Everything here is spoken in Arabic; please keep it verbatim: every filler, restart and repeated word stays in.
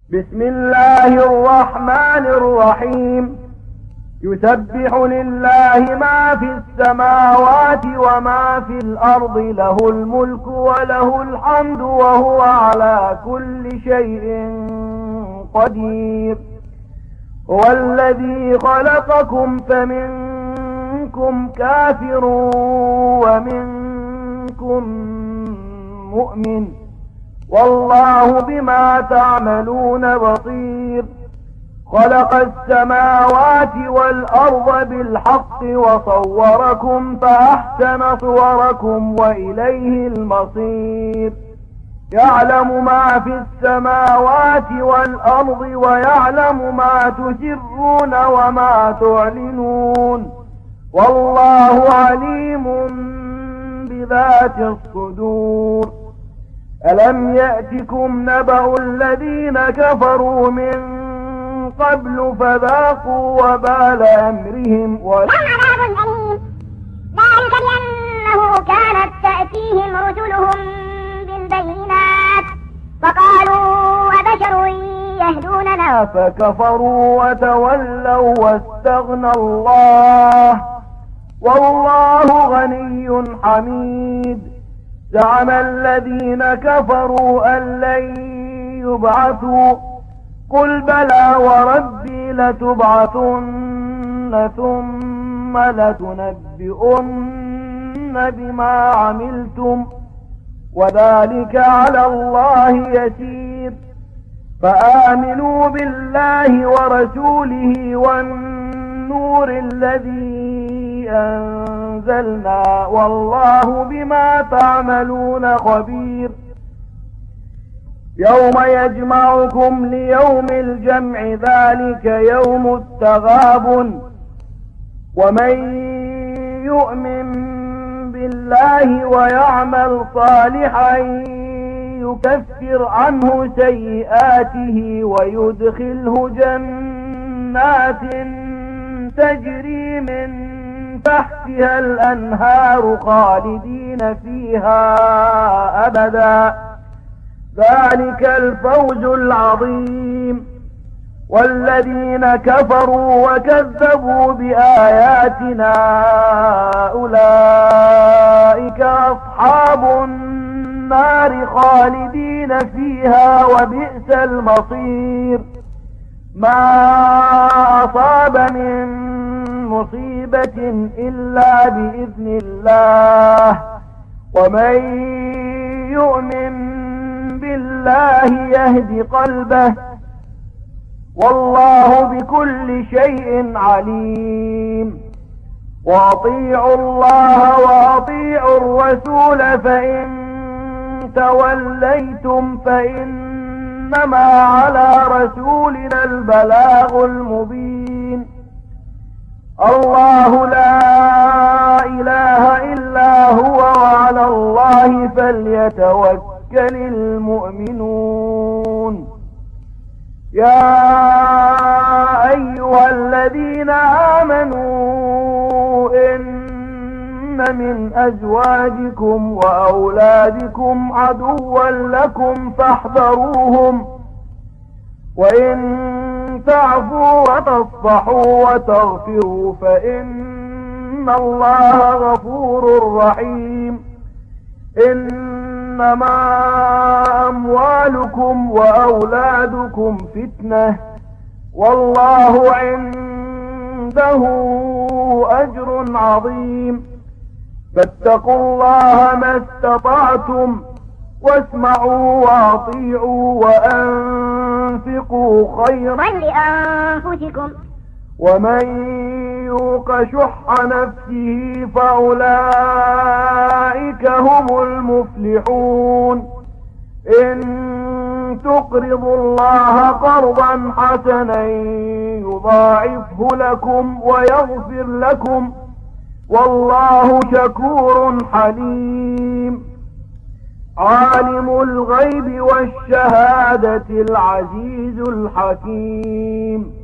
بسم الله الرحمن الرحيم. يسبح لله ما في السماوات وما في الأرض، له الملك وله الحمد وهو على كل شيء قدير. هو الذي خلقكم فمنكم كافر ومنكم مؤمن، والله بما تعملون بصير. خلق السماوات والأرض بالحق وصوركم فأحسن صوركم وإليه المصير. يعلم ما في السماوات والأرض ويعلم ما تسرون وما تعلنون، والله عليم بذات الصدور. ألم يأتكم نبأ الذين كفروا من قبل فذاقوا وبال أمرهم ولهم عذاب أليم. ذلك بأنه كانت تأتيهم رسلهم بالبينات فقالوا أبشر يهدوننا فكفروا وتولوا واستغنى الله، والله غني حميد. زعم الذين كفروا أن لن يبعثوا، قل بلى وربي لتبعثن ثم لتنبئن بما عملتم، وذلك على الله يسير. فآمنوا بالله ورسوله والنور الذي أنزلنا، والله بما تعملون خبير. يوم يجمعكم ليوم الجمع، ذلك يوم التغابن. ومن يؤمن بالله ويعمل صالحا يكفر عنه سيئاته ويدخله جنات تجري من تحتها الأنهار خالدين فيها أبدا، ذلك الفوز العظيم. والذين كفروا وكذبوا بآياتنا أولئك أصحاب النار خالدين فيها وبئس المصير. ما أصاب من مصيبة إلا بإذن الله، ومن يؤمن بالله يهد قلبه، والله بكل شيء عليم. وأطيعوا الله وأطيعوا الرسول، فإن توليتم فإنما على رسولنا البلاغ المبين. الله لا إله إلا هو، وعلى الله فليتوكل المؤمنون. يا أيها الذين آمنوا إن من أزواجكم وأولادكم عدوا لكم فاحذروهم، وإن تعفوا وتصفحوا وتغفروا فإن الله غفور رحيم. إنما أموالكم وأولادكم فتنة، والله عنده أجر عظيم. فاتقوا الله ما استطعتم، واسمعوا وأطيعوا وأنفقوا خيرا لأنفسكم، ومن يوق شح نفسه فأولئك هم المفلحون. إن تقرضوا الله قرضا حسنا يضاعفه لكم ويغفر لكم، والله شكور حليم. عالم الغيب والشهادة العزيز الحكيم.